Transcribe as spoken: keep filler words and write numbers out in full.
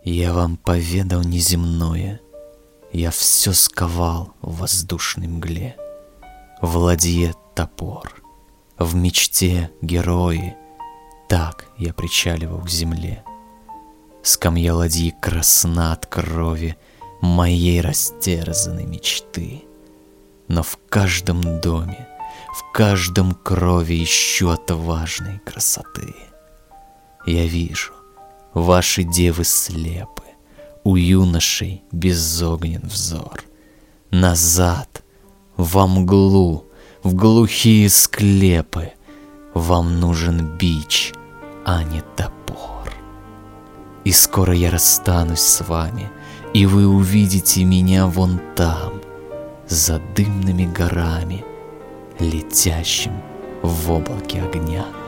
Я вам поведал неземное, я все сковал в воздушной мгле. В ладье топор, в мечте герои, так я причаливал к земле. Скамья ладьи красна от крови моей растерзанной мечты. Но в каждом доме, в каждом крови ищу отважной красоты. Я вижу, ваши девы слепы, у юношей безогнен взор. Назад, во мглу, в глухие склепы, вам нужен бич, а не топор. И скоро я расстанусь с вами, и вы увидите меня вон там, за дымными горами, летящим в облаке огня.